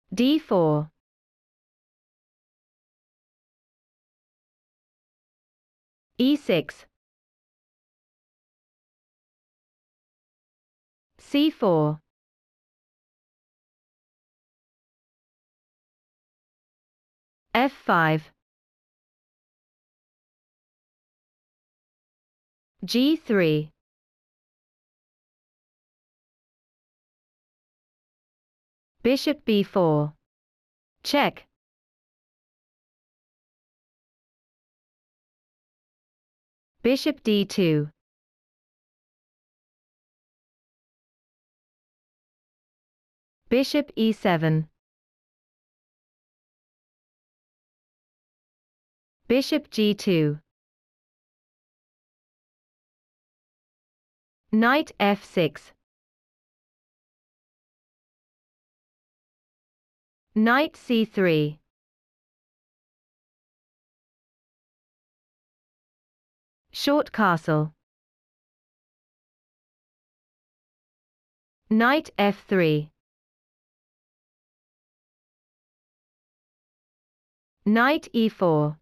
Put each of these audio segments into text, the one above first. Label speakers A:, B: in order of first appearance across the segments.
A: d4, e6, c4, f5, g3, bishop b4, check, bishop d2, bishop e7, bishop g2, knight f6, knight c3, short castle, knight f3, knight e4,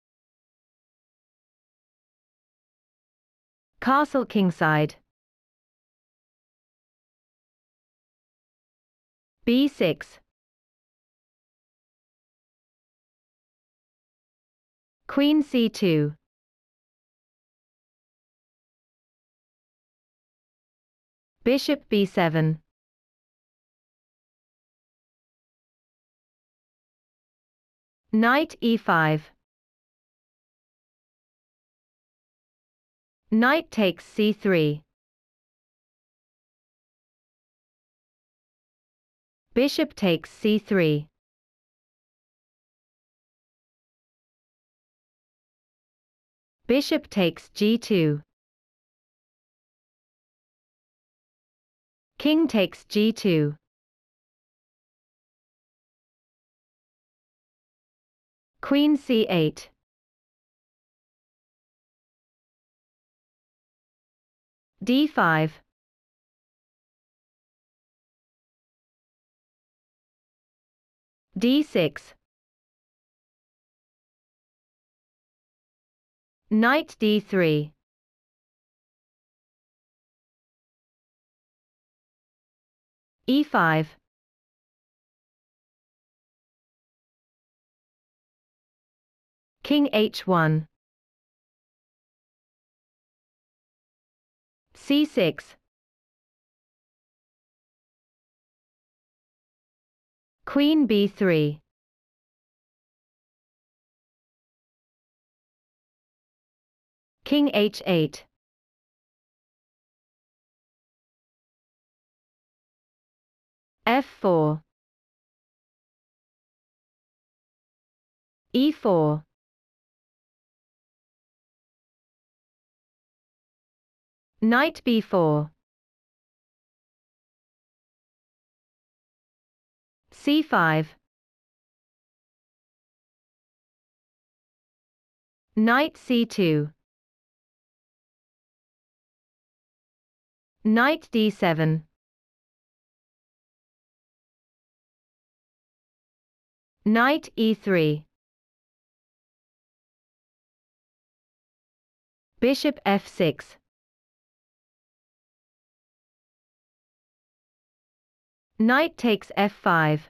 A: castle kingside, b6, queen c2, bishop b7, knight e5, knight takes c3, bishop takes c3, bishop takes g2, king takes g2, queen c8, d5, d6, knight d3, e5, king h1, c6, queen b3, king h8, f4, e4, knight b4, c5, knight c2, knight d7, knight e3, bishop f6, knight takes f5,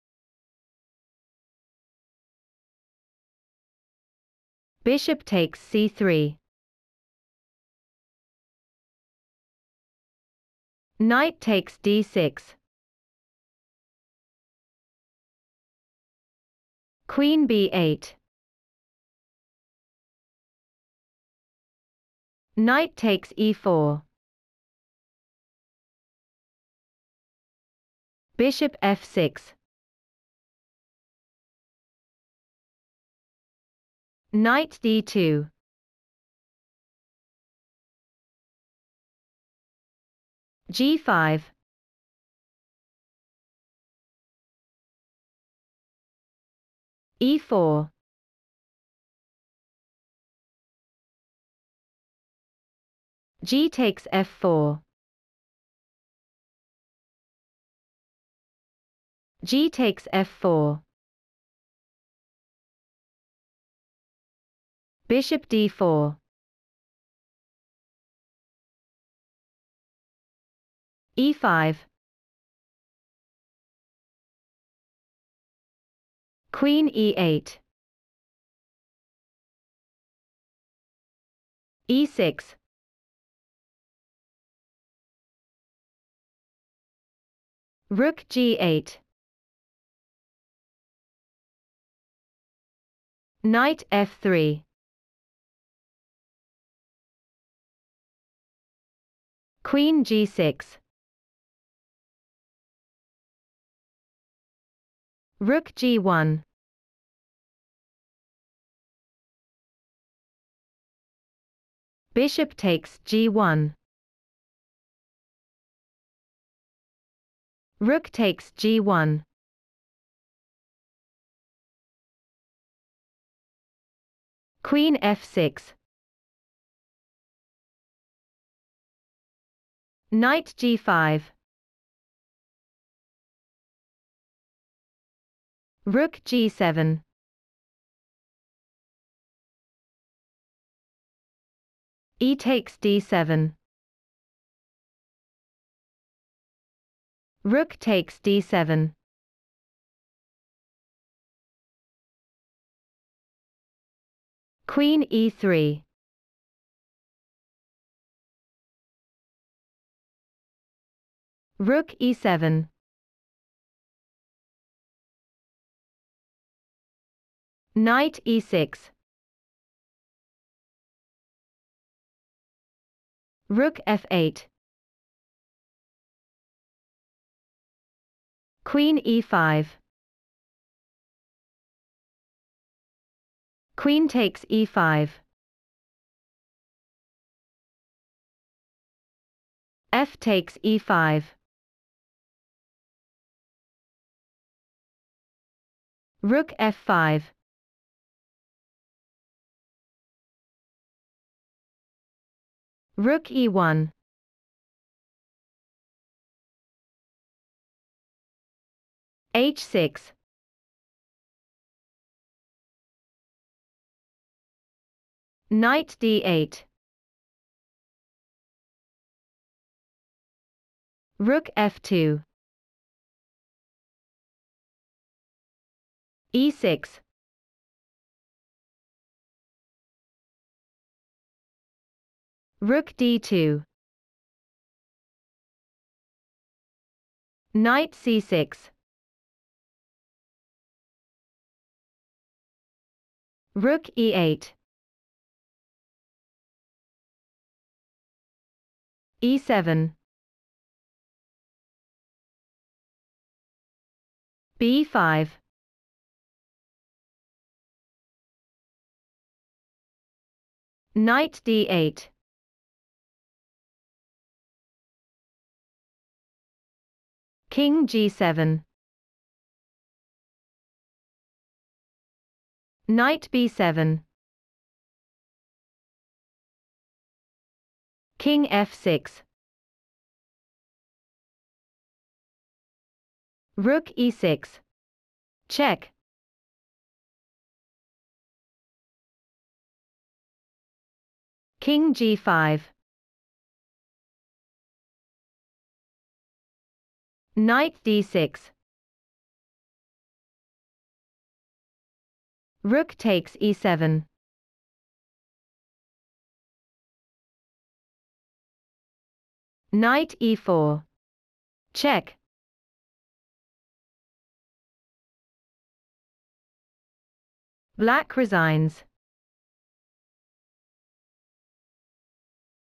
A: bishop takes c3, knight takes d6, queen b8, knight takes e4, bishop f6, knight d2, g5, e4, g takes f4, G takes f4. Bishop d4. e5. Queen e8. e6. Rook g8. Knight f3. Queen g6. Rook g1. Bishop takes g1. Rook takes g1. Queen f6. Knight g5. Rook g7. E takes d7. Rook takes d7. Queen e3. Rook e7. Knight e6. Rook f8. Queen e5. Queen takes e5. F takes e5. Rook f5. Rook e1. h6. Knight d8. Rook f2. e6. Rook d2. Knight c6. Rook e8. e7. b5. Knight d8. King g7. Knight b7. King f6. Rook e6. Check. King g5. Knight d6. Rook takes e7. Knight e4. Check. Black resigns.